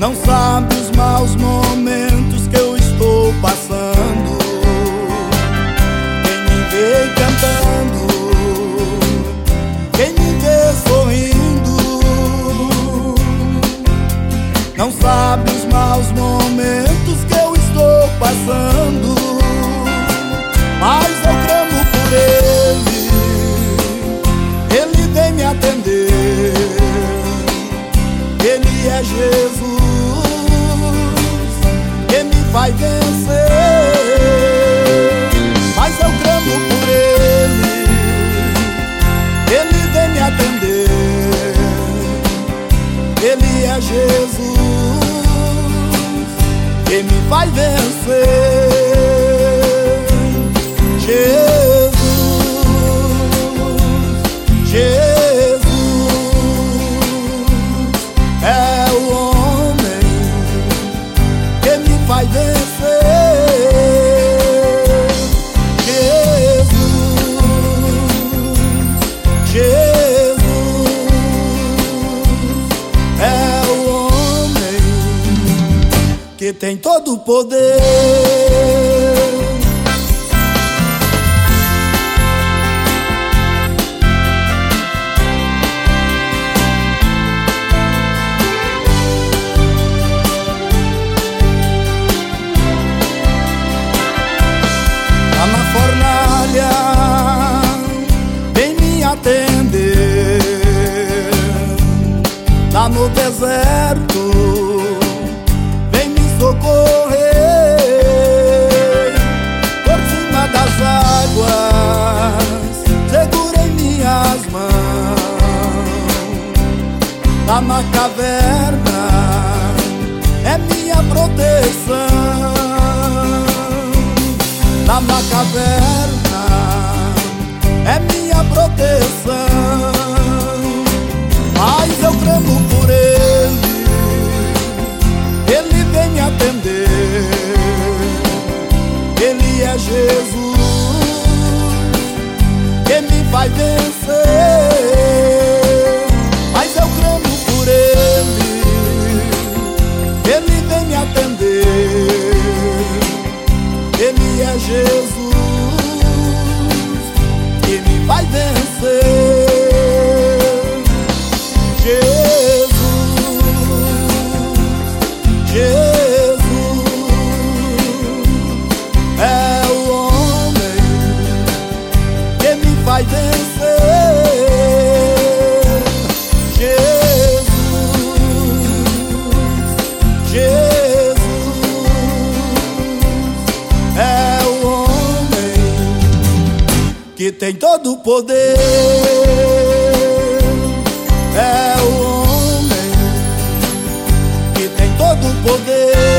Não sabe os maus momentos que eu estou passando. Quem me vê cantando, quem me vê sorrindo, não sabe os maus momentos que eu estou passando. Mas eu clamo por ele vem me atender. Ele é Jesus, que me faz vencer. Mas eu clamo por ele vem me atender. Ele é Jesus, que me faz vencer. Vai vencer. Jesus é o homem que tem todo o poder. Vem me atender. Lá no deserto vem me socorrer. Por cima das águas segura em minhas mãos. Lá na caverna é minha proteção. Lá na caverna é minha proteção. Mas eu clamo por ele vem me atender. Ele é Jesus, que me faz vencer. Mas eu clamo por ele vem me atender. Ele é Jesus, que me vai vencer. Jesus é o homem que me faz vencer. Que tem todo o poder. É o homem que tem todo o poder.